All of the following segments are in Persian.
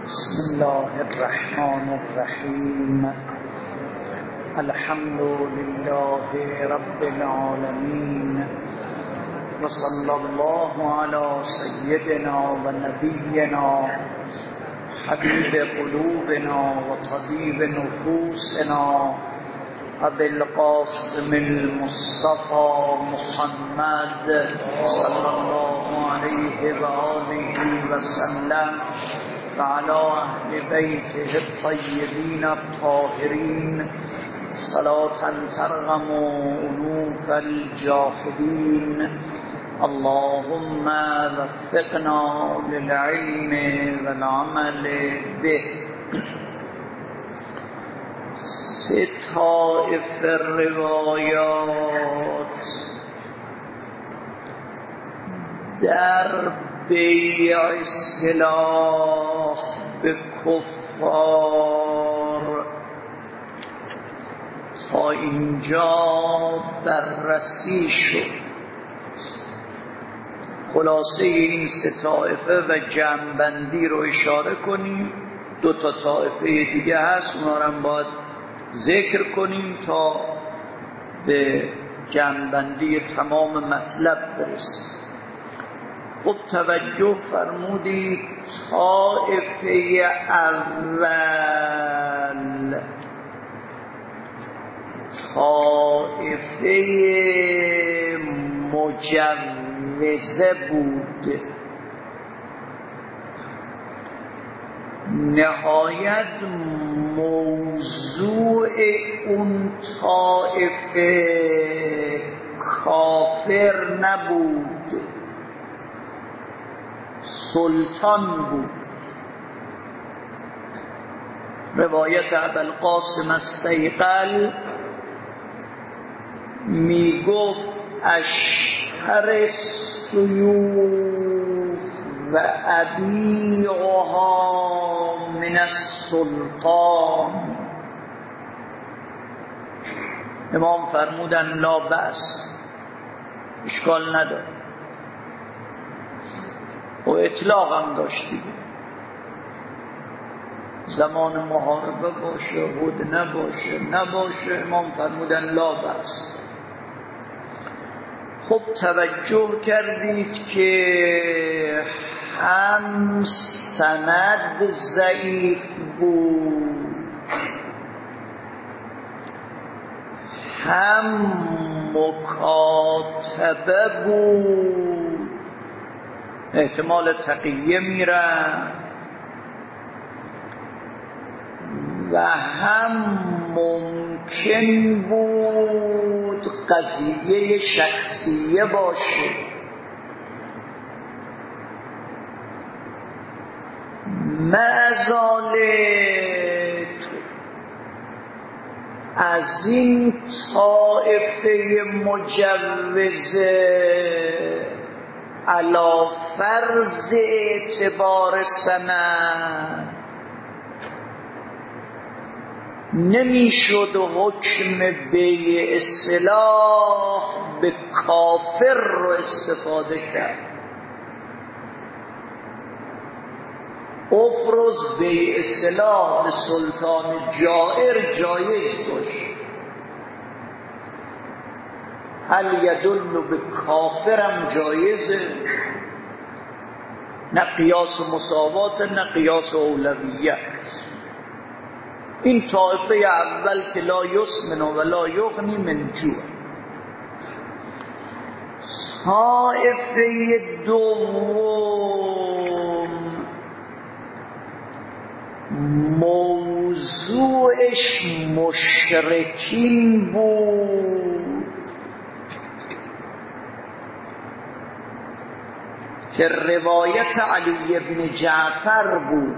بسم الله الرحمن الرحیم. الحمد لله رب العالمین و صلی الله علی سیدنا و نبینا حبیب قلوبنا و طبیب نفوسنا ابی القاسم المصطفى محمد صلی الله علیه و آله و سلم و علی اهل بیته الطیبین الطاهرین صلاة ترغم انوف الجاهدین. اللهم وفقنا للعلم والعمل به. طائف الروایات در بیع سلاح به کفار تا اینجا بررسی شد. خلاصه این سه طائفه و جمع‌بندی رو اشاره کنیم. دو تا طائفه دیگه هست، اونا رو هم باید ذکر کنیم تا به جمع‌بندی تمام مطلب برسیم. خب توجه فرمودید، طائفه اول طائفه مجوزه بود. نهایت موضوع اون طائفه کافر نبود، سلطان بود. روایت ابوالقاسم الصیقل میگفت اشهر السیوف و ابیعها من السلطان. امام فرمودن لا بأس، اشکال نداره. و اطلاق هم داشتی، زمان محاربه باشه هد نباشه امام فرمودن لا بأس. خب توجه کردید که هم سند ضعیف بود، هم مکاتبه بود، احتمال تقیه میرن، و هم ممکن بود قضیه شخصیه باشه. معذالک از این طائفه مجوزه علی فرض اعتبار سند نمیشد حکم بیع سلاح به کافر رو استفاده کرد. افرض بیع سلاح به سلطان جائر جایز باشه، هل یدل به کافرم جایزه؟ نه قیاس مساوات نه قیاس اولویت. این طائفه اول که لا یسمن و لا یغنی من جوع. طائفه دوم موضوعش مشرکین بود که روایت علی بن جعفر بود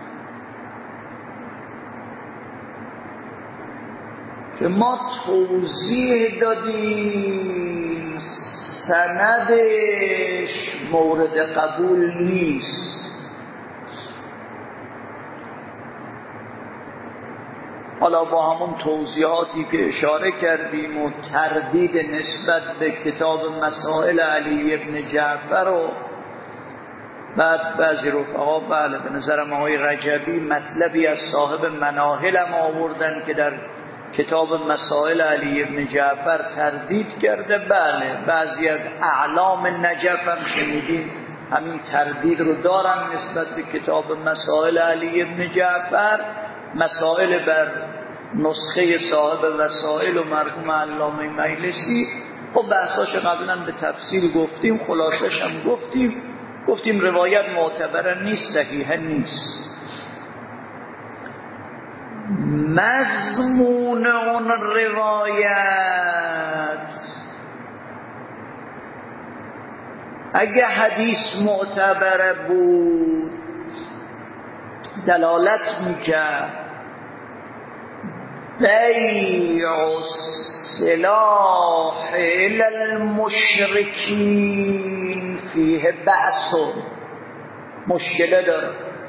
که ما توضیح دادیم سندش مورد قبول نیست. حالا با همون توضیحاتی که اشاره کردیم و تردید نسبت به کتاب مسائل علی بن جعفر و بعد بعضی رفقا بله به نظرم آقای رجبی مطلبی از صاحب مناهل هم آوردن که در کتاب مسائل علی ابن جعفر تردید کرده. بله بعضی از اعلام نجف هم شنیدیم همین تردید رو دارن نسبت به کتاب مسائل علی ابن جعفر. مسائل بر نسخه صاحب وسائل و مرحوم علامه مجلسی. خب بحثاش قبلا به تفصیل گفتیم، خلاصش هم گفتیم روایت معتبر نیست، صحیح نیست. مضمون اون روایت اگه حدیث معتبر بود دلالت میکرد بیع السلاح الی المشرکین فیه بأس، مشکله داره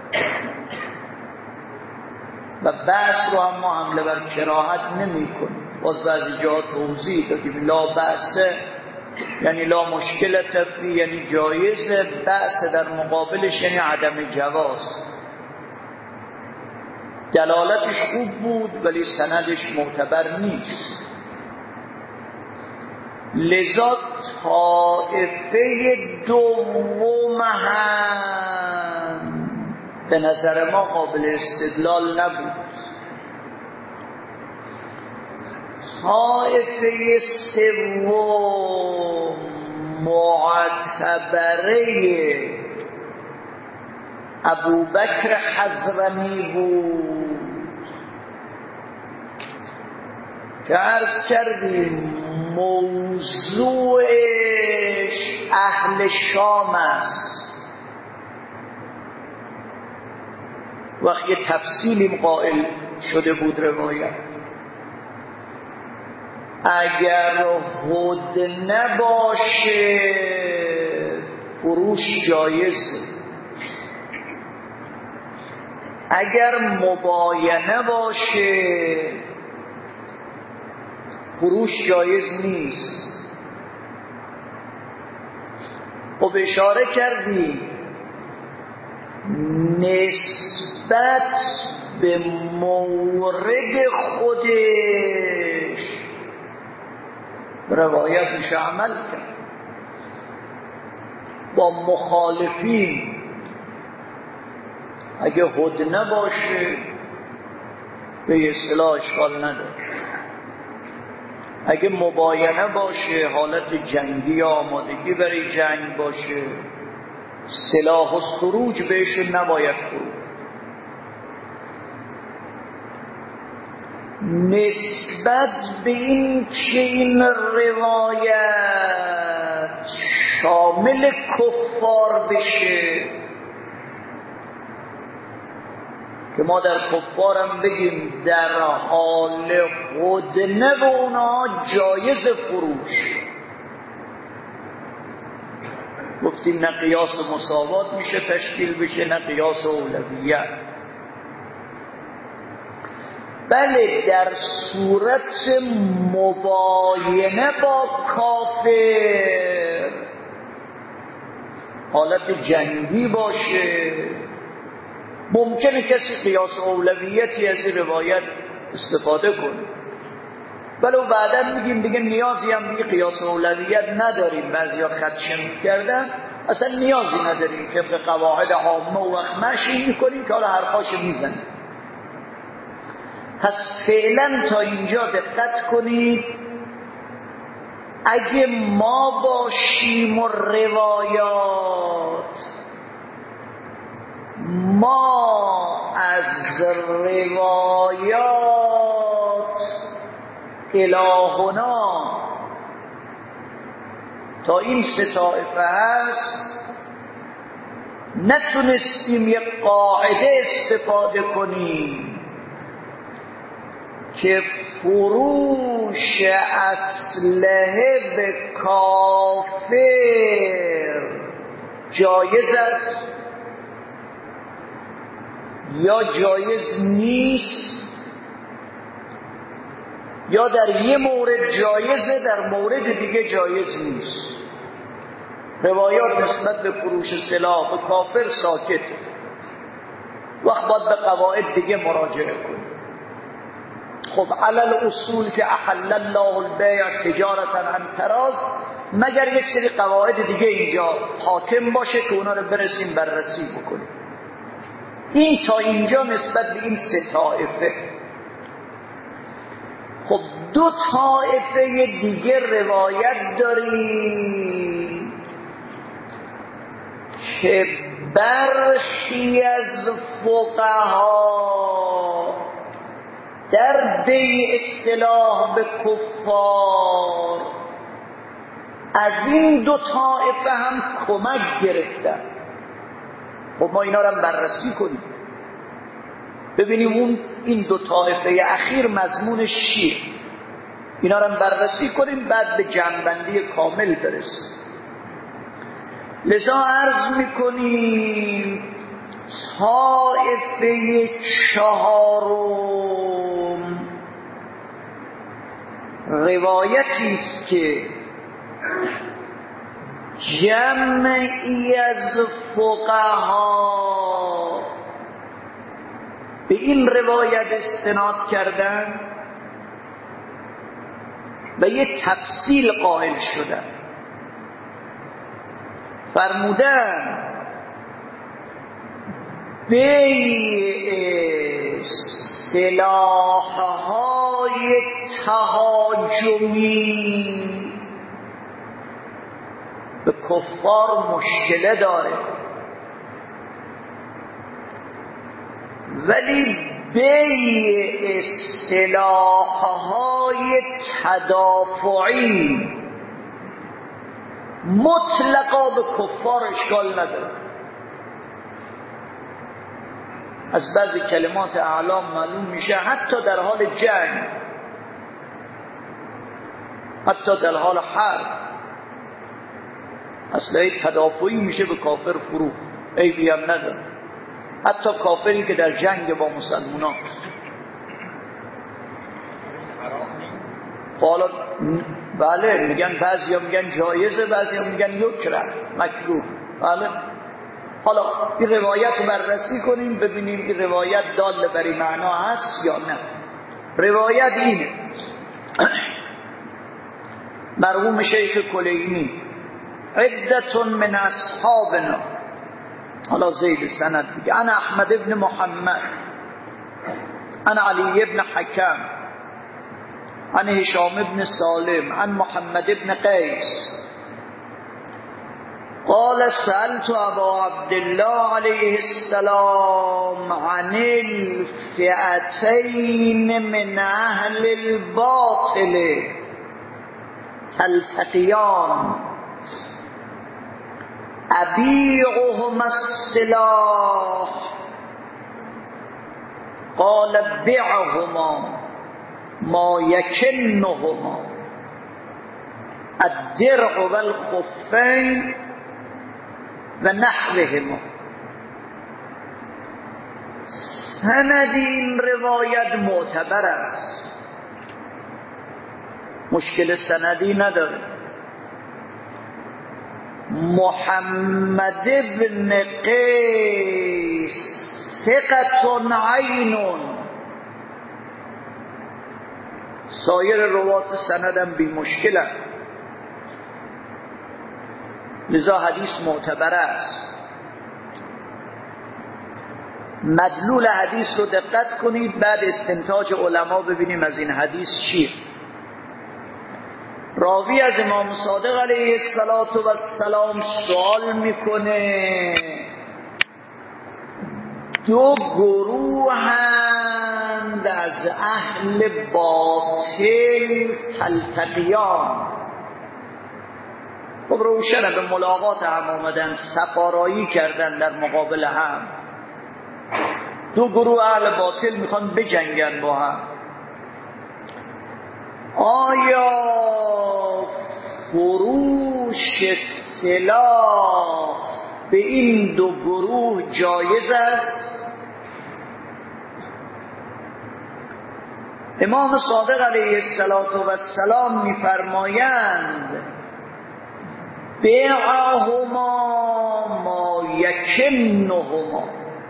و بأس رو هم ما حمله بر کراهت نمی کنیم. باز بعضی جا توضیح دادیم لا بأسه یعنی لا مشکلت فی، یعنی جایزه، بأس در مقابلش یعنی عدم جواز. دلالتش خوب بود ولی سندش معتبر نیست. لذا طائفه دوم هم به نظر ما قابل استدلال نبود. طائفه سوم معتبره ابوبکر حضرمی بود که عرض کردیم موضوعش اهل شام است. وقتی تفصیلی قائل شده بود روایت، اگر هدنه باشه فروش جایزه، اگر مباینه باشه فروش جایز نیست. خب اشاره کردی نسبت به مورد خودش روایتش عمل کرد، با مخالفین اگه هدنه باشه به اصطلاح اشکال نداره، اگه مباینه باشه حالت جنگی یا آمادگی برای جنگ باشه سلاح و خروج بهش نباید خروج. نسبت به این که این روایت شامل کفار بشه که ما در کفارم بگیم در حال هدنه به اونا جایز فروش، گفتیم نه قیاس مساوات میشه تشکیل بشه نه قیاس اولویت. بله در صورت مباینه با کافر حالت جنگی باشه ممکنه کسی قیاس اولویتی از این روایت استفاده کنه، ولو بعدا میگیم دیگه نیازی هم دیگه قیاس اولویت نداریم. بعضیا خدشه میکردن اصلا نیازی نداریم که به قواعد عامه و وقت مشی میکنیم که حالا حرفاشو میزنیم. پس فعلا تا اینجا دقت کنید، اگه ما باشیم و روایات ما از روایات الهنا تا این سه طایفه هست نتونستیم یک قاعده استفاده کنیم که فروش اسلحه به کافر جایز است یا جایز نیست، یا در یه مورد جایزه در مورد دیگه جایز نیست. روایات نسبت به فروش سلاح به کافر ساکت، وقت باید به قواعد دیگه مراجعه کنیم. خب علل اصول که احل الله البیع تجارتا عن تراض، مگر یک سری قواعد دیگه اینجا حاکم باشه که اونا رو برسیم بررسی بکنیم. این تا اینجا نسبت به این سه طایفه. خب دو طایفه دیگه روایت داریم که برخی از فقها در بیع اصطلاح به کفار از این دو طایفه هم کمک گرفتن. خب ما اینا رو هم بررسی کنیم، ببینیم این دو طایفه اخیر مضمونش چیه، اینا رو هم بررسی کنیم، بعد به جمع‌بندی کامل برسیم. لذا عرض میکنیم طایفه چهارم روایتی است که جمعی از فقها به این روایت استناد کردن و یک تفصیل قائل شدن. فرمودن بیع سلاح‌های تهاجمی به کفار مشکله داره، ولی بیع سلاح‌های تدافعی مطلقا به کفار اشکال نداره. از بعضی کلمات اعلام معلوم میشه حتی در حال جنگ، حتی در حال حرب اسلحه تدافعی میشه به کافر فروخت، عیبی هم نداره، حتی کافری که در جنگ با مسلمان هست. حالا بله میگن، بعضی ها میگن جایزه، بعضی ها میگن یکره مکروه. بله حالا این روایت بررسی کنیم ببینیم این روایت دال بر این معنا هست یا نه. روایت اینه: مرحوم شیخ کلینی عدة من اصحابنا، حالا زید سند دیگه، انا احمد ابن محمد، انا علی ابن حکم، عن هشام ابن سالم، عن محمد ابن قیس قال سألت ابا عبدالله علیه السلام عن الفئتين من اهل الباطل تلتقیان ابيعهما السلاح قال بعهما ما يكنهما الدرع والخفين و نحوهما. سند این روایت معتبر است، مشکل سندی نداره. محمد ابن قیس ثقة عین، سایر روات سندم بی مشکل، لذا حدیث معتبر است. مدلول حدیث رو دقت کنید، بعد استنتاج علما ببینیم از این حدیث چیه. راوی از امام صادق علیه السلام سوال میکنه دو گروهند از اهل باطل تلتقیان. خب روشنه به ملاقات هم آمدن، سفارایی کردن در مقابل هم. دو گروه اهل باطل میخوان بجنگن با هم. آیا فروش سلاح به این دو گروه جایز است؟ امام صادق علیه السلام میفرمایند بیعهما ما یکنهما،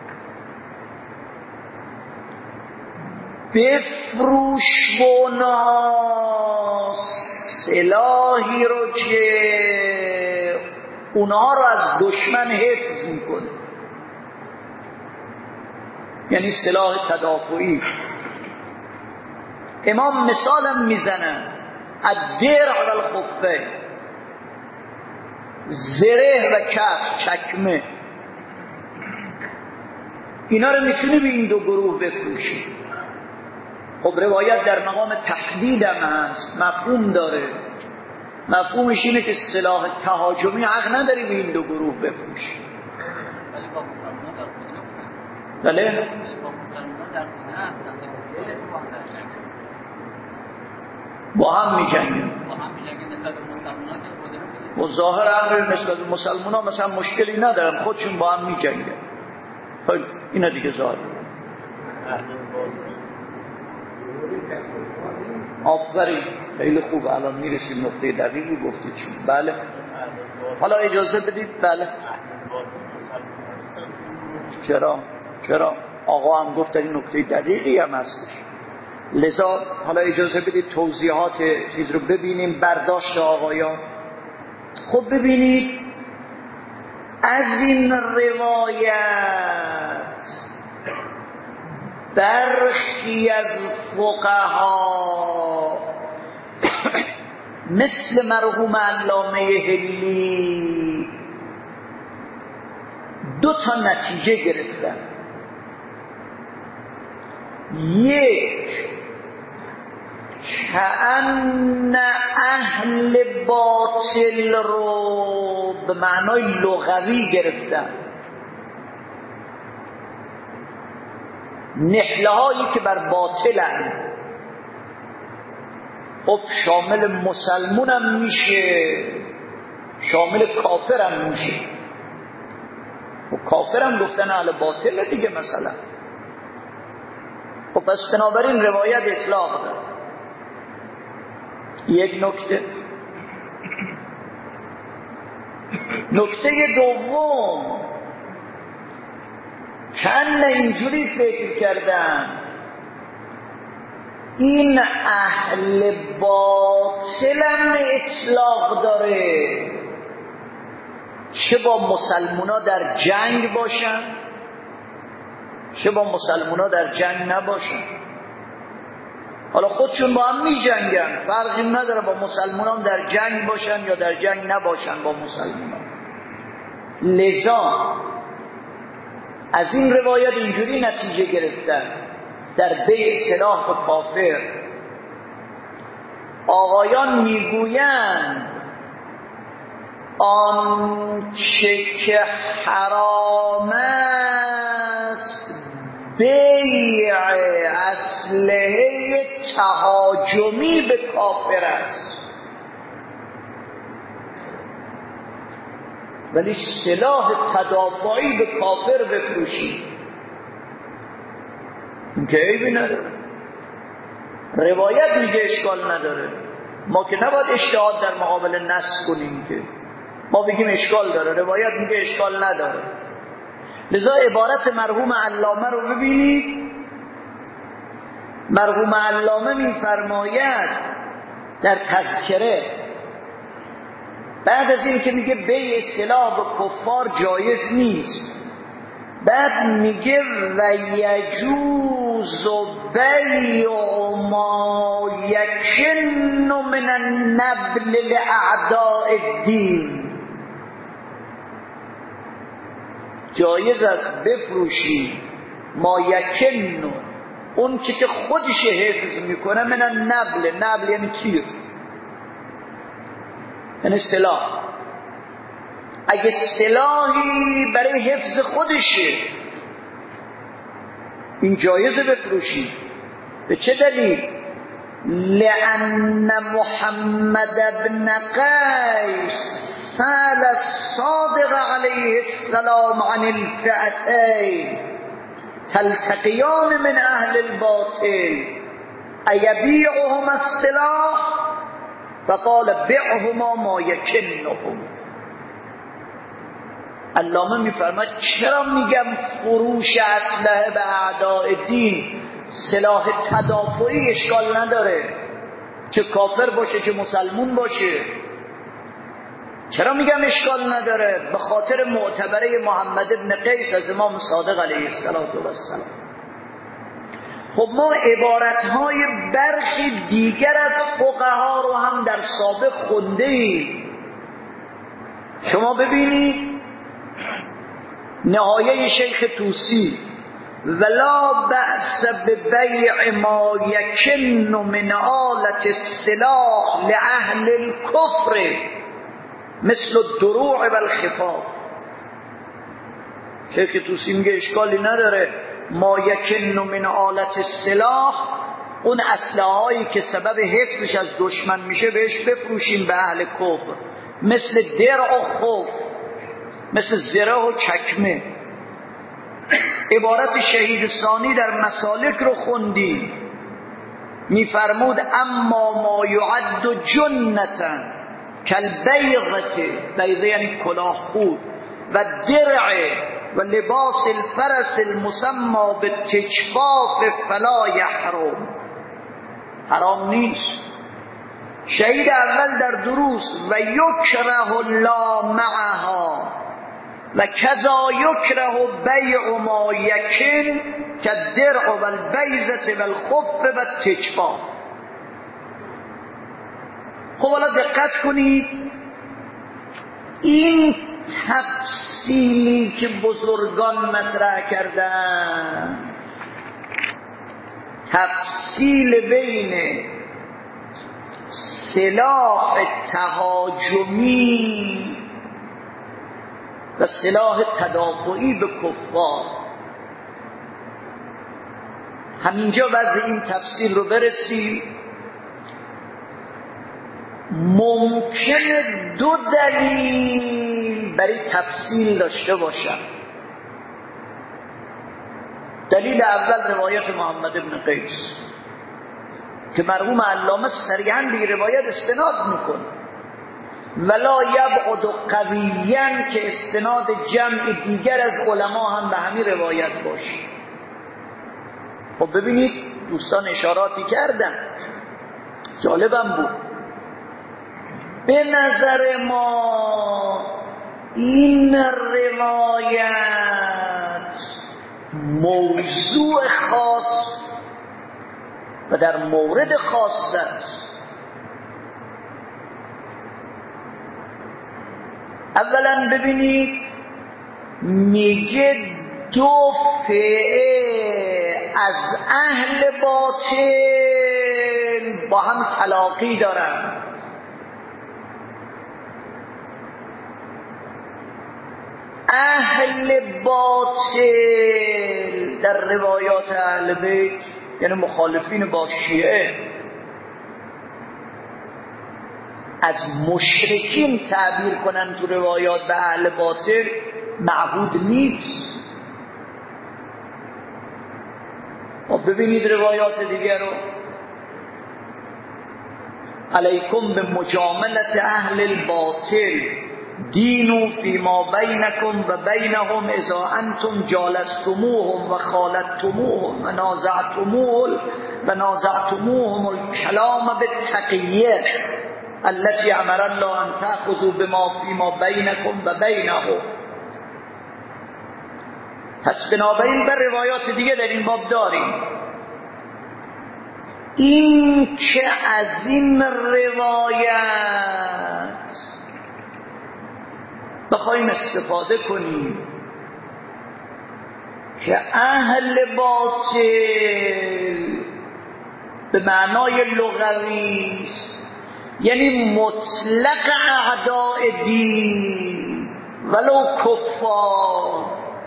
بفروش اونها سلاحی رو که اونها رو از دشمن حفظ میکنه، یعنی سلاح تدافعی. امام مثالم میزنن الدرع و الخفین، زره و کف، چکمه، اینا رو میتونی به این دو گروه بفروشی. خب روایت در مقام تحدید هم هست، مفهوم داره. مفهومش اینه که سلاح تهاجمی حق نداری به این دو گروه بفروشی. بله با هم می‌جنگن. و ظاهر امر نسبت به مسلمان ها مثلا مشکلی ندارن، خودشون با هم می‌جنگن. خیلی اینا دیگه ظاهر. آفرین، خیلی خوب. الان میرسیم نقطه دقیقی گفتید چون. بله حالا اجازه بدید. بله چرا آقا هم گفت این نقطه دقیقی هم هستش، لذا حالا اجازه بدید توضیحات چیز رو ببینیم، برداشت آقایان. خب ببینید از این روایت برخی از فقها مثل مرحوم علامه حلی دو تا نتیجه گرفتن. یک، کأن اهل باطل رو به معنای لغوی گرفتن، نحله هایی که بر باطلن. خب شامل مسلمون هم میشه، شامل کافر هم میشه. و کافر هم گفتن اهل باطل دیگه مثلا. خب پس بنابراین روایت اطلاق داره. یک نکته. نکته دوم، کن اینجوری فکر کردن این اهل باطل هم اطلاق داره، چه با مسلمونا در جنگ باشن چه با مسلمونا در جنگ نباشن. حالا خودشون با هم می جنگن، فرقی نداره با مسلمانان در جنگ باشن یا در جنگ نباشن با مسلمانان. لذا از این روایت اینجوری نتیجه گرفتن در بیع سلاح به کافر. آقایان میگویند آنچه که حرام است بیع اسلحه تهاجمی به کافر است، ولی سلاح تدافعی به کافر بفروشی این که عیبی نداره. روایت میگه اشکال نداره، ما که نباید اجتهاد در مقابل نص کنیم که ما بگیم اشکال داره، روایت میگه اشکال نداره. لذا عبارت مرحوم علامه رو ببینید. مرحوم علامه میفرماید در تذکره بعد از این که میگه بیع سلاح به کفار جایز نیست، بعد میگه و یجوز بیع ما یکن من النبل لاعداء الدین، جایز است بفروشی ما یکن، اون چی که خودش حفظ میکنه، من النبل، نبل یعنی تیر، یعنی سلاح. اگه سلاحی برای حفظ خودشه این جایزه بفروشی. به چه دلیل؟ لأن محمد بن قیس سأل الصادق علیه السلام عن الفئتین تلتقیان من اهل الباطل ایبیعهم السلاح فقال بعهما ما یکنهم. علامه میفرماید چرا میگم فروش اسلحه به اعداء دین سلاح تدافعی اشکال نداره، چه کافر باشه چه مسلمون باشه. چرا میگم اشکال نداره؟ به خاطر معتبره محمد ابن قیس از امام صادق علیه السلام. خب ما عبارتهای برخی دیگر از فقها رو هم در سابق خونده ایم. شما ببینید نهایه شیخ طوسی، ولا بأس ببیع ما یکن من آلة السلاح لأهل الكفر مثل الدروع و الخفاف. شیخ طوسی میگه اشکالی نداره ما یکن من آلة السلاح، اون اسلحه‌هایی که سبب حفظش از دشمن میشه بهش بفروشیم به اهل کفر، مثل درع و خوف، مثل زره و چکمه. عبارت شهید ثانی در مسالک رو خوندی، میفرمود اما ما یعد جنتا کالبیضة، بیضه یعنی کلاه خود، و درع و لباس الفرس المسمى بالتجفاف فلا یحرم، حرام نیست. شهید اول در دروس و یکره الله معها و کذا یکره بیع ما یکن کالدرع و البیضة و الخف و التجفاف. خب حالا دقت کنید، این تفصیلی که بزرگان مطرح کردن، تفصیل بین سلاح تهاجمی و سلاح تدافعی به کفار، همینجا وضع این تفصیل رو برسی. ممکنه دو دلیل برای تفصیل داشته باشن. دلیل اول روایت محمد ابن قیس که مرحوم علامه صریحاً به روایت استناد میکنه، ولا یبعد قویاً که استناد جمع دیگر از علما هم به همین روایت باشه. خب ببینید دوستان اشاراتی کردن، جالبم بود. به نظر ما این روایت موضوع خاص و در مورد خاص است. اولا ببینید میگه دو فئه از اهل باطل با هم تلاقی دارن. اهل باطل در روایات اهل بیت یعنی مخالفین با شیعه از مشرکین تعبیر کنن تو روایات به اهل باطل معبود نیست. ببینید روایات دیگر رو، علیکم به مجاملت اهل الباطل دینو فیما بینکم و بینهم اذا انتم جالستموهم و خالدتموهم و نازعتموهم الکلام بالتقیه التي امر الله ان تأخذوا بما فیما بینکم و بینهم. پس بنابراین بر روایات دیگه در این باب داریم. این که از این روایت بخوایم استفاده کنیم که اهل باطل به معنای لغوی یعنی مطلق اعداء دین ولو کفار،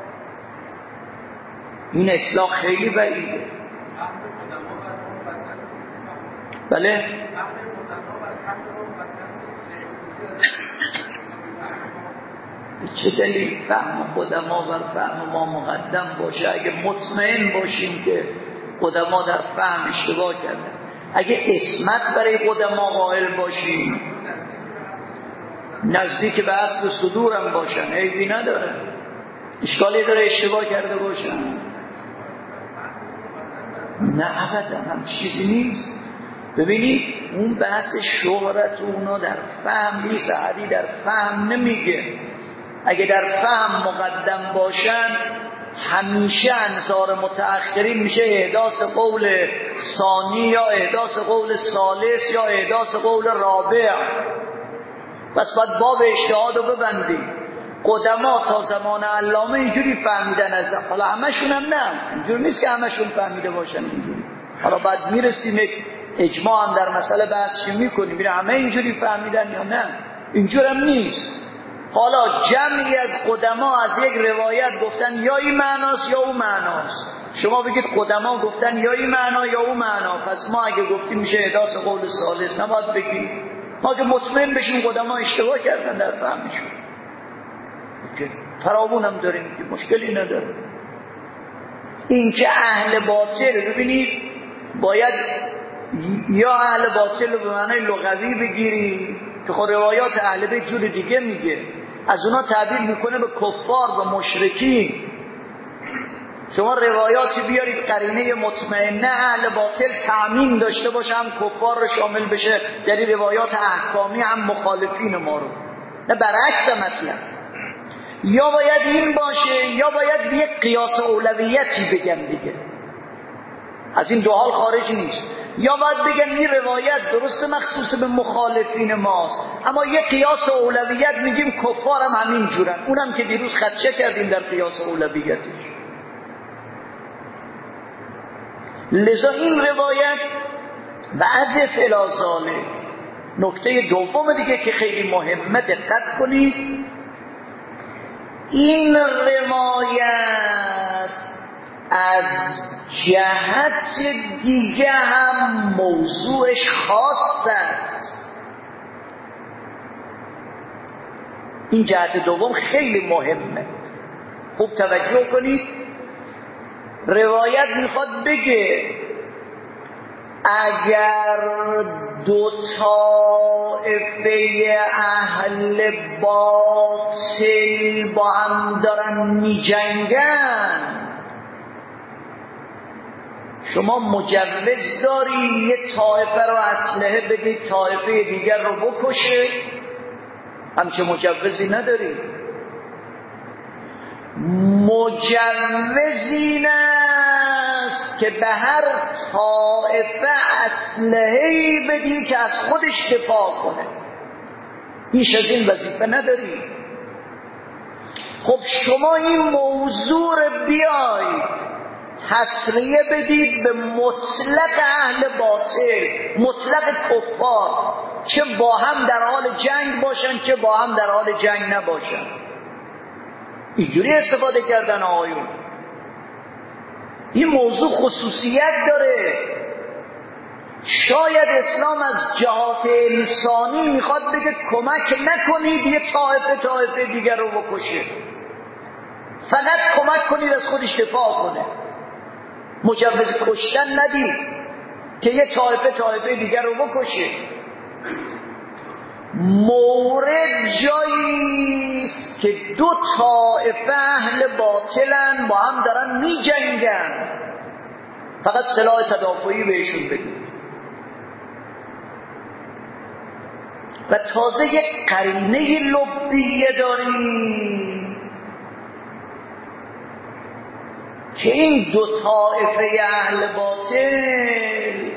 این اطلاق خیلی بعیده. بله چه دلیل فهم قدما بر فهم ما مقدم باشه؟ اگه مطمئن باشیم که قدما در فهم اشتباه کردن، اگه اسمت برای قدما قائل باشیم نزدیک به اصل صدورم باشن، عیبی نداره، اشکالی داره اشتباه کرده باشن؟ نه ابدا، هم چیزی نیست. ببینید اون بحث شهرت اونا در فهم نیست، سعدی در فهم نمیگه. اگه در فهم مقدم باشن همیشه انصار متأخرین میشه احداث قول ثانی یا احداث قول ثالث یا احداث قول رابع. بس باید باب اجتهاد رو ببندیم. قدما تا زمان علامه اینجوری فهمیدن از حالا همشون هم نه، اینجوری نیست که همشون فهمیده باشن اینجوری. حالا بعد میرسیم اجماع هم در مسئله بحثی میکنیم میره همه اینجوری فهمیدن یا نه، اینجور هم نیست. حالا جمعی از قدما از یک روایت گفتن یا این معناست یا اون معناست، شما بگید قدما گفتن یا این معنا یا اون معنا، پس ما اگه گفتیم میشه احداث قول ثالث، نباید بگیم. ما که مطمئن بشیم قدما اشتباه کردن در فهمشون، که فراوون هم داریم که مشکلی نداره. این که اهل باطل، ببینید باید یا اهل باطل رو به معنای لغوی بگیری که خب روایات اهل بیت جور دیگه میگه، از اونا تعبیر میکنه به کفار و مشرکین. شما روایاتی بیارید قرینه مطمئنه اهل باطل تعمیم داشته باشه، هم کفار رو شامل بشه در این روایات احکامی، هم مخالفین ما رو، نه برعکس مطلب. یا باید این باشه یا باید یک قیاس اولویتی بگن دیگه، از این دو حال خارج نیست. یا باید بگن این روایت درست مخصوص به مخالفین ماست، اما یک قیاس اولویت میگیم کفار هم همین جورن، اونم که دیروز خدشه کردیم در قیاس اولویتش. لذا این روایت بعض فلازاله. نکته دوم دیگه که خیلی مهمه دقت کنید، این روایت از جهت دیگه هم موضوعش خاص است. این جهت دوم خیلی مهمه، خوب توجه کنید. روایت میخواد بگه اگر دو طائفه اهل باطل با هم دارن میجنگن، شما مجوز داری یه طائفه رو اسلحه بدی طائفه دیگر رو بکشه؟ همچه مجوزی نداری. مجوز این است که به هر طائفه اسلحه‌ای بدی که از خودش دفاع کنه، بیش از این وظیفه نداری. خب شما این موضوع رو بیایید تسریه بدید به مطلق اهل باطل، مطلق کفار، چه با هم در حال جنگ باشن چه با هم در حال جنگ نباشن. اینجوری استفاده کردن آقایون. این موضوع خصوصیت داره. شاید اسلام از جهات انسانی میخواد بگه کمک نکنید یه طائفه دیگر رو بکشه، فقط کمک کنید از خودش دفاع کنه، مجوز کشتن ندید که یه طائفه دیگر رو بکشه. مورد جاییست که دو طائفه اهل باطلن با هم دارن می جنگن، فقط سلاح تدافعی بهشون بدید. و تازه یک قرینه لبیه داریم که این دو طائفه اهل باطل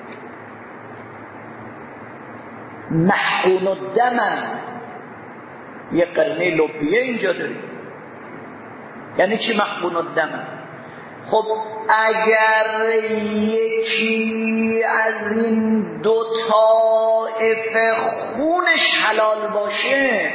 محقون الدمن. یک قرینه لبیه اینجا داریم. یعنی چی محقون الدمن؟ خب اگر یکی از این دو طائفه خونش حلال باشه،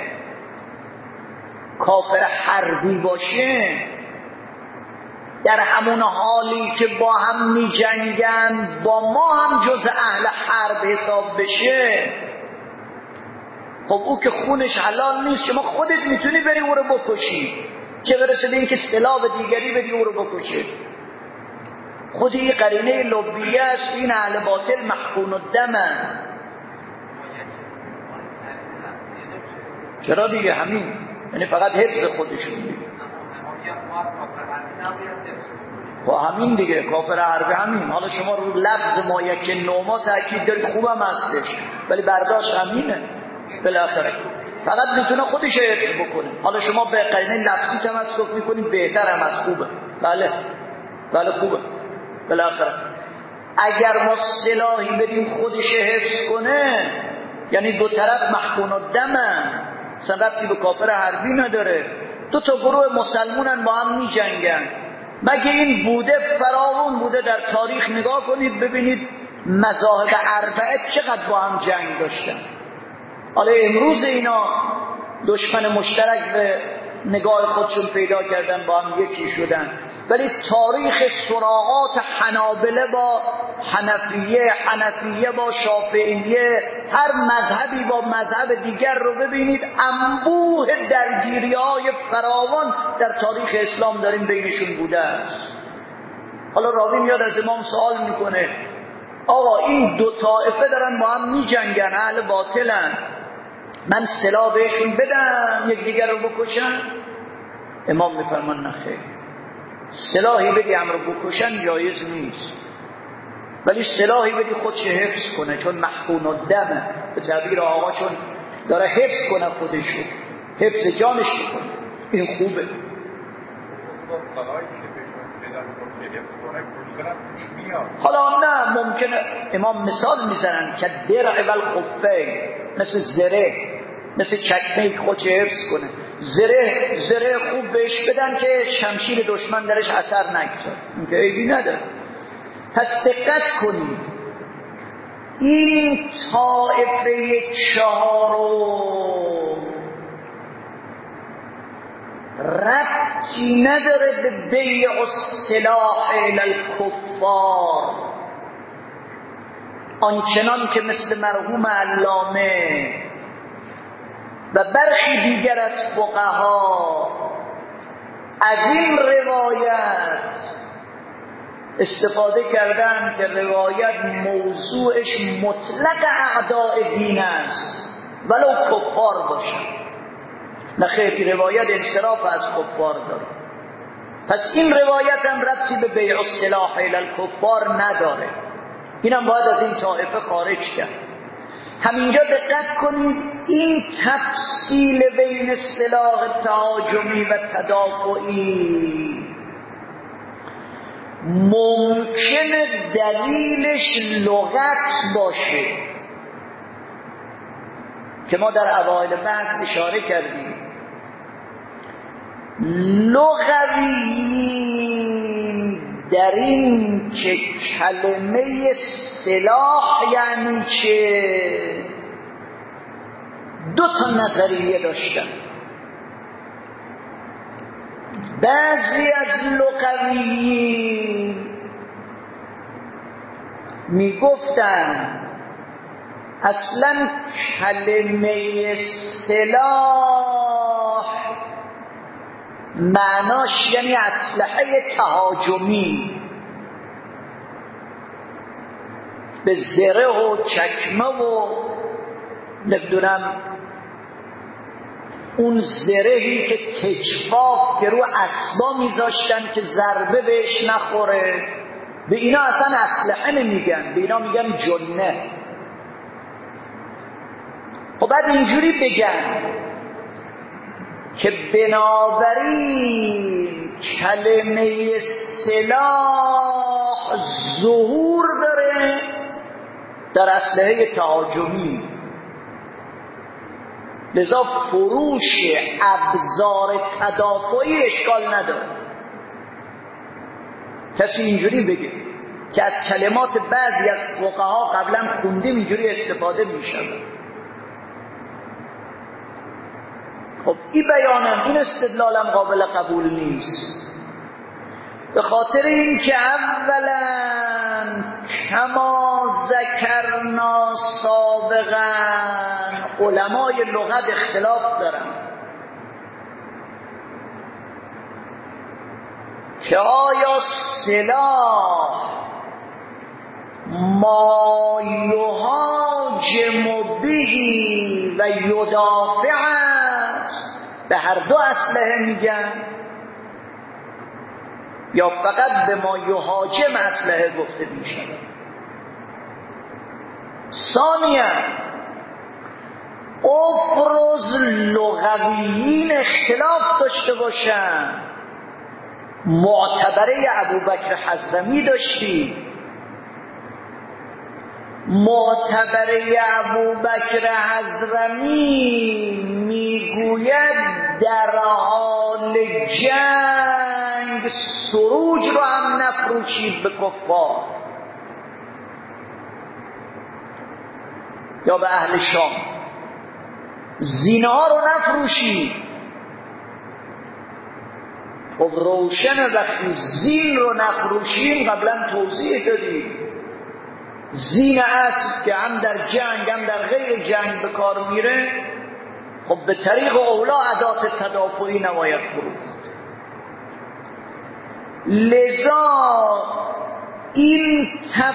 کافر حربی باشه، در همون حالی که با هم می جنگن با ما هم جز اهل حرب حساب بشه، خب او که خونش حلال نیست، شما خودت میتونی بری او رو بکشی، چه برسه به این که سلاح دیگری بدی او رو بکشه. خود این قرینه لبیه است. این اهل باطل محقون الدمن. چرا دیگه همین، یعنی فقط حفظ خودشون دیگه. با همین دیگه کافر حربی همین. حالا شما رو لفظ ما یک نوما تاکید دارید، خوبم هستش، ولی برداشت همینه بالاخره. فقط میتونه خودش حفظ بکنه. حالا شما به قرینه لفظی تمسک میکنید، بهتر هم از خوبه. بله خوبه بالاخره. اگر ما سلاحی بدیم خودش حفظ کنه، یعنی دو طرف محکون الدمن، اصلا ربطی به کافر حربی نداره، دو تا گروه مسلمونن با هم میجنگن. مگه این بوده؟ فراوون بوده. در تاریخ نگاه کنید ببینید مذاهب اربعه چقدر با هم جنگ داشتن. حالا امروز اینا دشمن مشترک به نگاه خودشون پیدا کردن، با هم یکی شدن، ولی تاریخ صراعات حنابله با حنفیه با شافعیه، هر مذهبی با مذهب دیگر رو ببینید، انبوه درگیری‌های فراوان در تاریخ اسلام داریم بینشون بوده است. حالا راوی میاد از امام سوال میکنه آقا این دو طائفه دارن با هم میجنگن، اهل باطلن، من سلاح بهشون بدم یک دیگر رو بکشن؟ امام میفرمان نه خیر، سلاحی بدی هم رو بکشن جایز نیست، ولی سلاحی بدی خودش حفظ کنه، چون محکون الدمه، به تعبیر آقا چون داره حفظ کنه خودشو، حفظ جانش کنه، این خوبه. حالا نه ممکنه امام مثال میزنن که درع و الخفین، مثل زره، مثل چکمه خودش حفظ کنه، زره خوب بهش بدن که شمشیر دشمن درش اثر نگذاره، این که عیبی نداره. پس دقت کنید، این طائفه چهارم ربطی نداره به بیع السلاح الی الکفار، آنچنان که مثل مرحوم علامه و برخی دیگر از فقها از این روایت استفاده کردن که روایت موضوعش مطلق اعداء دین است ولو کفار باشن. نه خیر، این روایت انصراف از کفار داره، پس این روایت هم ربطی به بیع السلاح الی الکفار نداره، اینم باید از این طائفه خارج کرد. همینجا دقت کنید، این تفصیل بین سلاح تهاجمی و تدافعی ممکنه دلیلش لغت باشه که ما در اوایل بحث اشاره کردیم. لغوی در این که کلمه سلاح یعنی چه، دو تا نظریه داشتن. بعضی از لغویین میگفتن اصلا کلمه سلاح معناش یعنی اسلحه تهاجمی، به زره و چکمه و نمیدونم اون زرهی که تجفاف که رو اسبا میذاشتن که ضربه بهش نخوره، به اینا اصلا اسلحه نمیگن، به اینا میگن جنه. خب بعد اینجوری بگن که بنابراین کلمه سلاح ظهور داره در اسلحه تهاجمی، لذا فروش ابزار تدافعی اشکال نداره. کسی اینجوری بگه که از کلمات بعضی از فقها قبلا خوندیم اینجوری استفاده میشه. خب این بیانم، این استدلالم قابل قبول نیست، به خاطر این که اولا کما ذکرنا سابقا علمای لغت اختلاف دارن که آیا سلاح ما یهاجم به و یدافع به هر دو اسلحه میگن یا فقط به ما یهاجم اسلحه گفته میشه؟ ثانیاً افرز لغویین اختلاف داشته باشن. معتبره ابوبکر حضرمی داشتی. معتبره ابوبکر حضرمی میگوید در حال جنگ سروج رو هم نفروشید به کفار یا به اهل شام. زینها رو نفروشید. خب روشن وقتی زین رو نفروشیم قبلا توضیح دادیم. زین اصل که هم در جنگ هم در غیر جنگ به کار میره، خب به طریق اولا ادات تدافعی نباید فروخت. لذا این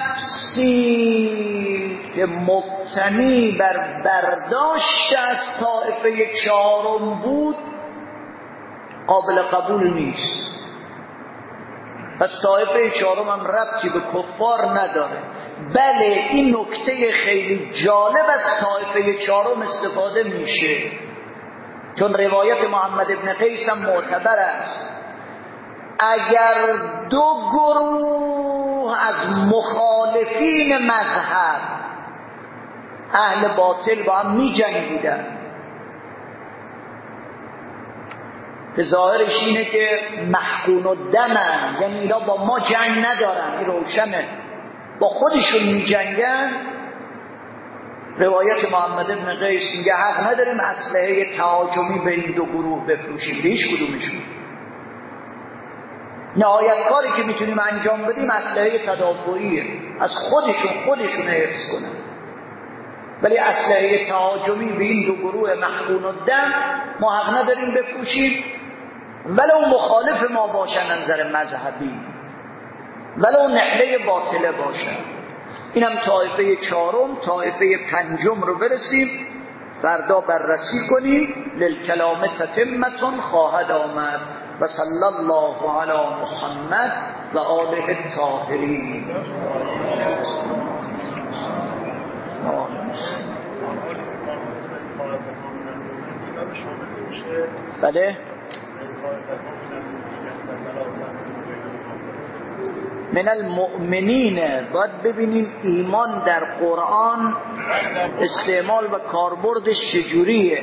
تفسیر که مبتنی بر برداشت از طایفه چهارم بود قابل قبول نیست. پس طایفه چهارم هم ربطی به کفار نداره. بله این نکته خیلی جالب از طایفه چهارم استفاده میشه، چون روایت محمد ابن قیس هم معتبر است. اگر دو گروه از مخالفین مذهب اهل باطل با هم می جنگیدن که ظاهرش اینه که محقون و دمن، یعنی اینا با ما جنگ ندارن، این روشنه، با خودشون می جنگن. روایت محمد ابن قیس میگه حق نداریم اسلحه تهاجمی به این دو گروه بفروشیم، به هیچ کدومشون. نهایت کاری که میتونیم انجام بدیم اسلحه تدافعیه، از خودشون حفظ کنن. ولی اسلحه تهاجمی به این دو گروه محقون و دم ما حق نداریم بفروشیم، ولو مخالف ما باشن نظر مذهبی، ولو نحله باطله باشن. اینم طایفه چهارم. طایفه پنجم رو برسیم فردا بررسی کنیم. للکلام تتمتون خواهد آمد. و صلی الله علی محمد و آله الطاهرین. بله من المؤمنین. باید ببینیم ایمان در قرآن استعمال و کاربردش چجوریه.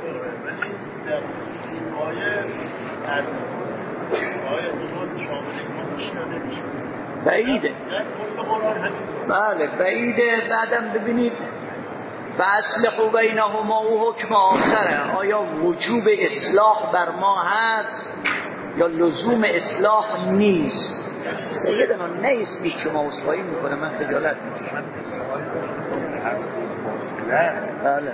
بعیده، بله بعیده. بعدم ببینید فاصلحوا بینهما و حکم آخره. آیا وجوب اصلاح بر ما هست یا لزوم اصلاح نیست؟ سیدنا نیست بی شما اصلاحی میکنه، من خجالت میکشم. بله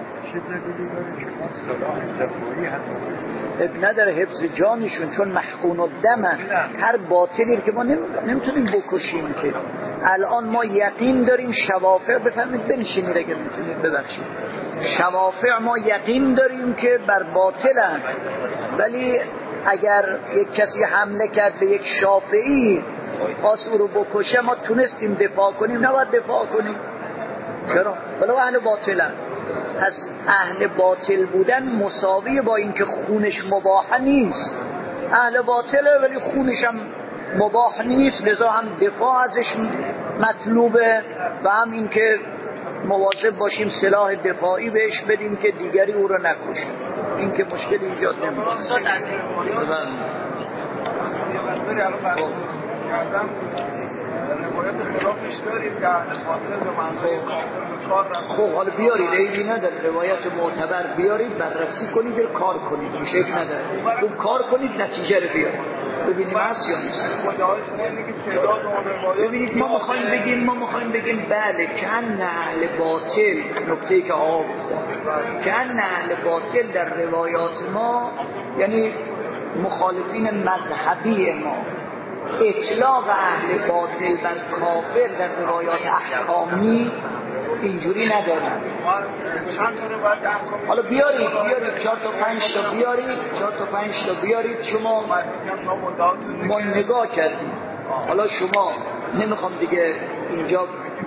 اب نداره حفظ جانشون، چون محقون و دمن. هر باطلی که ما نمیتونیم بکشیم که. الان ما یقین داریم شوافع، بفهمید بنشینید اگه میتونید ببخشید، شوافع ما یقین داریم که بر باطلن، ولی اگر یک کسی حمله کرد به یک شافعی خواست او رو بکشه، ما تونستیم دفاع کنیم، نباید دفاع کنیم. چرا؟ ولو اهل باطلن. پس اهل باطل بودن مساوی با اینکه خونش مباح نیست. اهل باطله ولی خونش هم مباح نیست، لذا هم دفاع ازش مطلوبه و هم اینکه مواظب باشیم سلاح دفاعی بهش بدیم که دیگری او رو نکشه. این که مشکلی ایجاد نمی‌کنه. روایت خلافش داریم که حاصل به منظور خب حالا بیارید، ایدی نداره، روایت معتبر بیارید بررسی کنید و کار کنید، میشه ایدی نداره. خوب کار کنید نتیجه رو بیارید ببینیم هست یا نیست. ببینید ما میخوایم بگیم بله کن اهل باطل، نکته‌ای که آقا گفتن کن اهل باطل در روایات ما یعنی مخالفین مذهبی ما. اطلاق اهل باطل بر کافر در روایات احکامی اینجوری نداریم. چند تا رو باید احکام حالا بیارید 4 تا 5 تا بیارید 4 تا 5 تا بیارید. شما ما نگاه کردیم. حالا شما نمیخوام دیگه اینجا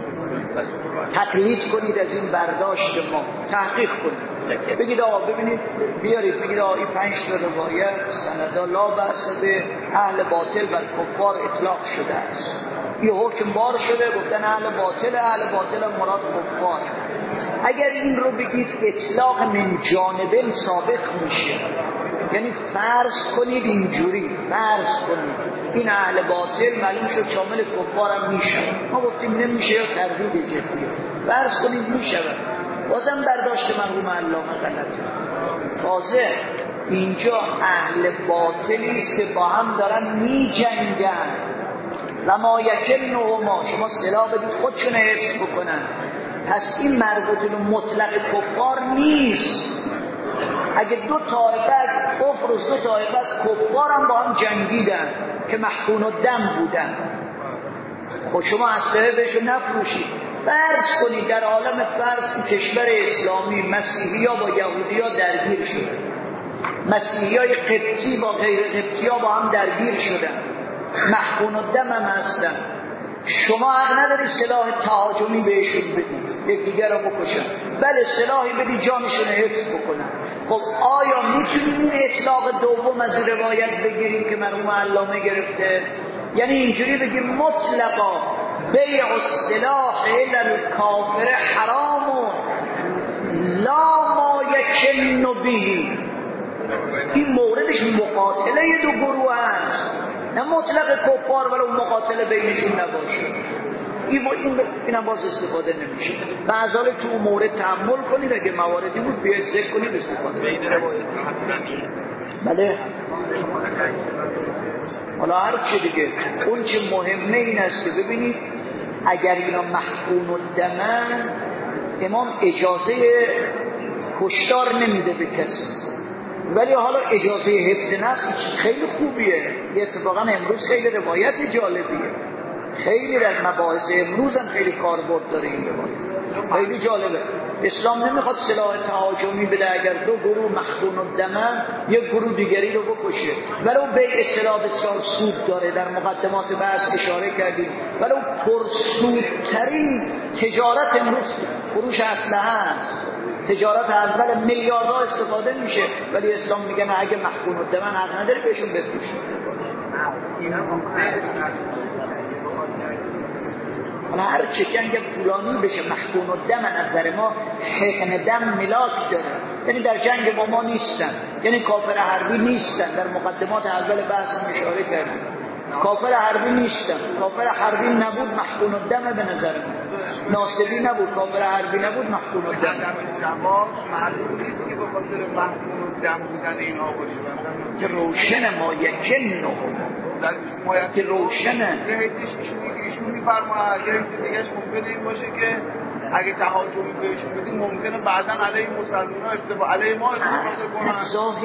تقلید کنید از این برداشت ما، تحقیق کنید. بگید آقا ببینید بیارید بگید آقا این 5 تا روایت سندا لا بأس به اهل باطل و کفار اطلاق شده است. این حکم بار شده گفتن اهل باطل هم مراد کفار. اگر این رو بگید اطلاق من جانبین ثابت میشه، یعنی فرض کنید اینجوری، فرض کنید این اهل باطل معلوم شد شامل کفار هم میشه، ما گفتیم نمیشه یا تردید جدیه، فرض کنید میشه، بازم برداشت مرحوم علامه غلطه. تازه اینجا اهل باطلی است که با هم دارن میجنگن و ما یکنهما، شما سلاح بدید خودشون حفظ بکنن، پس این مربوط به مطلق کفار نیست. اگه دو طایفه از کفر و دو طایفه از کفار هم با هم جنگیدن که محقون الدم بودن، خب شما اسلحه بهشون نفروشید. فرض کنید در عالم فرض تو کشور اسلامی مسیحی ها با یهودی ها درگیر شدن، مسیحی های قبطی با غیر قبطی ها با هم درگیر شدن، محقون الدم هم هستن. شما حق نداری سلاح تهاجمی بهشون بدید یکدیگر رو بکشن، بله سلاحی بدید جانشون حفظ بکنن. خب آیا میتونیم این اطلاق دوم از روایت بگیریم که مرحوم علامه گرفته؟ یعنی اینجوری بگیم مطلقا بیع السلاح الی الکافر حرام لا ما یکن به، این موردش مقاتله دو گروه هست، نه مطلق کفار ولو مقاتله بینشون نباشه. این هم باز استفاده نمیشه. بعضال تو اون مورد تحمل کنید، اگه مواردی بود بیاید ذکر کنید استفاده. بله حالا هر چه دیگه، اون چه مهمه این است که ببینید اگر اینا محقون الدمن، امام اجازه کشتار نمیده به کسی، ولی حالا اجازه حفظ نفس خیلی خوبیه. اتفاقا امروز خیلی روایت جالبیه، خیلی در مباحث امروز هم خیلی کاربرد داره این روایت، خیلی جالبه. اسلام نمیخواد سلاح تهاجمی بده اگر دو گروه محقون الدمن یک گروه دیگری رو بکشه، ولو بیع سلاح بسیار سود داره، در مقدمات بحث اشاره کردیم، ولو پرسودترین تجارت امروز فروش اسلحه است، تجارت اول میلیاردها استفاده میشه، ولی اسلام میگه نه اگه محقون الدمن حق نداری بهشون بفروشید. حالا هر چه که فلانی بشه محقون الدم، نظر ما حقن دم ملاک داره، یعنی در جنگ با ما نیستن، یعنی کافر حربی نیستن. در مقدمات اول بحث اشاره کردیم کافر حربی نیستن، کافر حربی نبود محقون الدم به نظر ما، ناصبی نبود کافر حربی نبود محقون الدم. معلوم نیست که به خاطر محقون الدم بودن اینها باشه که روشن ما یکنه که روشنه. ایشون میفرماید یه چیز دیگه‌اش ممکنه این باشه که اگه تهاجمی بهشون بدیم ممکنه بعداً علیه مسلمان‌ها علیه ما استفاده کنن.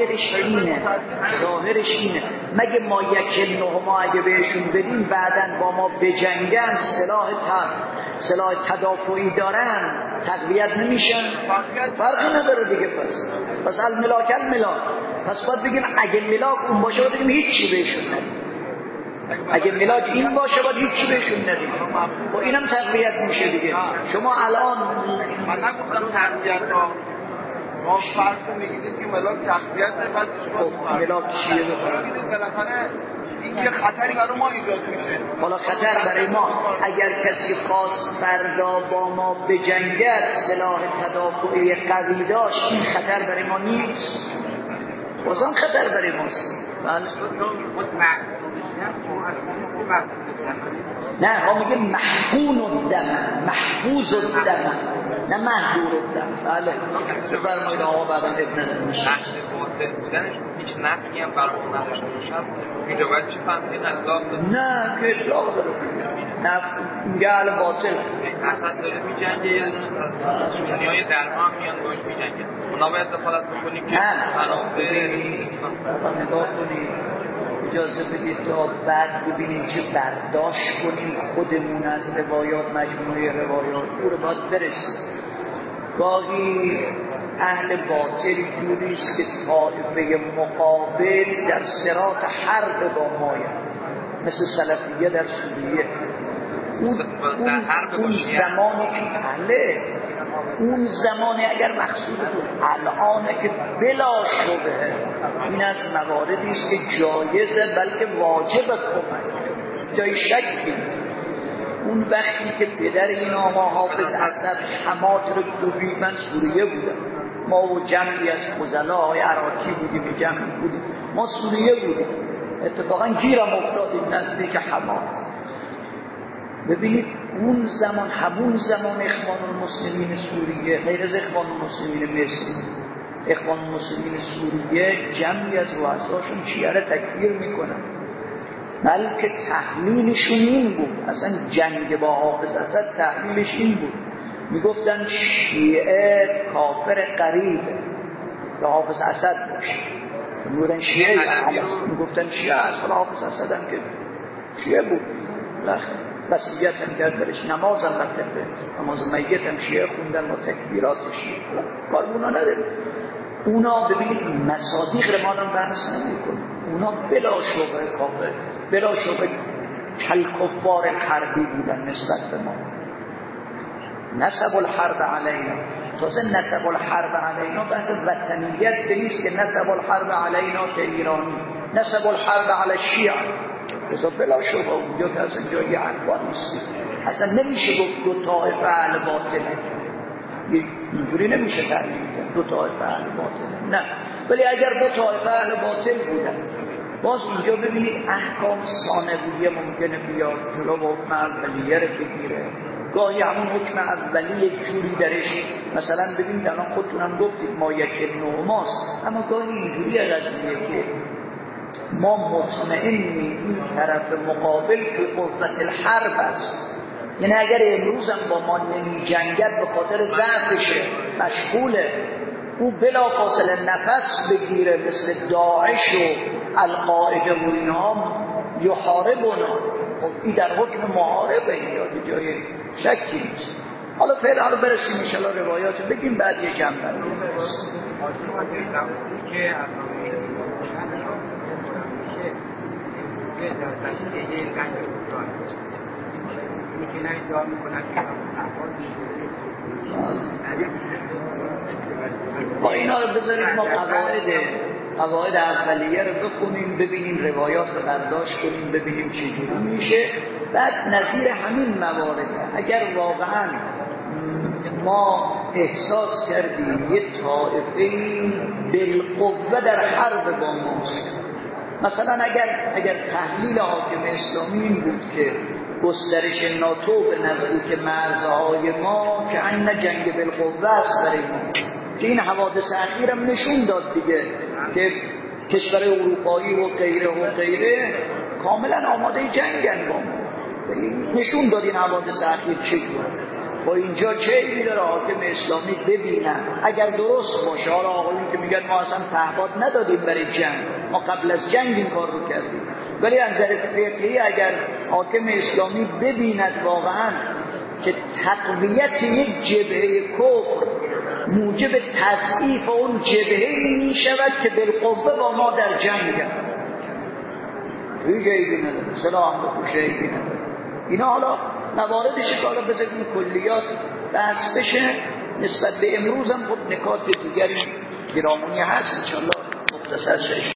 ظاهرش اینه مگه ما یکنه ما اگه بهشون بدیم بعداً با ما بجنگن، سلاح تدافعی دارن، تقویت نمیشن، فرقی نداره دیگه. پس الملاک الملاک، پس باید بگیم اگه ملاک اون باشه باید بگیم هیچی بهشون ندیم، اگه ملاک این باشه باید هیچی بهشون ندیم، و اینم تقویت میشه دیگه. شما الان من نگفتم تقویت ها، ما فرق میگیدید که ملاک تقویت بعد ملاک چیه بکنید بالاخره این یه خطری برای ما ایجاد میشه. حالا خطر برای ما اگر کسی خواست فردا با ما بجنگد، سلاح تدافعی قوی داشت، این خطر برای ما نیست، بازم خطر برای ماست. نه ما میگه محقون الدم، محفوظ الدم، نه محضور الدم. بله بفرمایید آقا بعدا ابن میشه بودنش هیچ نفعی هم برای اون نداشته باشم اینجا باید چه فهمید اطلاق داره؟ نه که اطلاق داره، میگه اهل باطل اسد داره میجنگه، یه سنی های درها هم میان باش میجنگه، اونا باید دخالت بکنیم که خراب به اسلام. نگاه کنید اجازه بدید تا بعد ببینیم چه برداشت کنیم خودمون از روایات، مجموعه روایات او رو باید برسیم. گاهی اهل باطل جوریست که طایفه مقابل در صراط حرب با ماید، مثل سلفیه در سوریه. اون زمانی که اون زمانی اگر مقصود بود الانه که بلا شبهه این از مواردی است که جایزه بلکه واجب کمک، جای شکی. اون وقتی که پدر اینا ما حافظ اسد حمات رو کوبید، من سوریه بودم، ما و جمعی از فضلاهای عراقی بودیم، جمعی بودیم، ما سوریه بودیم، اتفاقا گیرم افتادیم نزدیک حمات. ببینید اون زمان همون زمان اخوان المسلمین سوریه غیر از اخوان المسلمین مصر، اخوان المسلمین سوریه جمعی از رؤساشون شیعه را تکفیر میکنن، بلکه تحلیلشون این بود، اصلا جنگ با حافظ اسد تحلیلش این بود، میگفتن شیعه کافر قریبه که حافظ اسد باشه، میگفتن شیعه میگفتن شیعه اصلا حافظ اسد هم که شیعه بود، وصیت هم کرد برش، نماز هم رفته، نماز میت هم شیعه خوندن و تکبیراتش کار اونا نداره. اونا ببینید مصادیق رو ما رو بحث نمی‌کنه، اونا بلا شبهه کافر، بلا شبهه کلکفار الحربی بودن نسبت به ما. نسب الحرب علینا، تازه نسب الحرب علینا بحث وطنیت نیست که نسب الحرب علینا که ایرانی، نسب الحرب علی شیعه، بذار بلا شبه اونجا که از اینجا یه عنوان نیست، اصلا نمیشه گفت دو طایفه اهل باطله، اینجوری نمیشه تعریف کرد دو طایفه اهل باطله، نه. ولی اگر دو طایفه اهل باطل بودن، باز اینجا ببینید احکام ثانویه ممکنه بیاد جلو و حکم اولیه رو بگیره، گاهی همون حکم اولیه جوری درش، مثلا ببینید الان خودتونم گفتید ما یک نوماست، اما گاهی اینجوری قضیه که ما مطمئنیم این طرف مقابل که قوت الحرب است، یعنی اگر امروز هم با ما نمی جنگد به خاطر ضعفشه، مشغوله، او بلا فاصله نفس بگیره مثل داعش و القاعده و اینها یحاربونا، خب این در حکم محاربه، این یاد جای شکی نیست. حالا فعلا رو برسیم انشاءالله روایات بگیم بعد یه جمع بریم. با اینا رو بذارید ما قواعد اولیه رو بخونیم، ببینیم روایات رو برداشت کنیم، ببینیم چجوری میشه، بعد نظیر همین موارد اگر واقعا ما احساس کردیم یه طائفه‌ای بالقوه در حرب با ماست، مثلا اگر تحلیل حاکم اسلامی این بود که گسترش ناتو به نزدیک مرزهای ما که این جنگ بالقوه است برای ما، که این حوادث اخیرم نشون داد دیگه که کشور اروپایی و غیره کاملا آماده جنگن با ما، نشون داد این حوادث اخیر چجوره. با اینجا چه ایدی داره حاکم اسلامی ببینن اگر درست باشه، حالا آقایون که میگن ما اصلا تعهد ندادیم برای جنگ، ما قبل از جنگ این کار رو کردیم، ولی از نظر فقهی اگر حاکم اسلامی ببیند واقعا که تقویت یک جبهه کفر موجب تضعیف اون جبهه‌ای میشود که بالقوه با ما در جنگ هیچ عیبی نداره، سلام بپوشه عیبی نداره، اینا حالا مواردش کالا بذاریم کلیات بحث بشه. نسبت به امروز هم خب نکات دیگری گرامونی هست انشاءالله مختصر شد.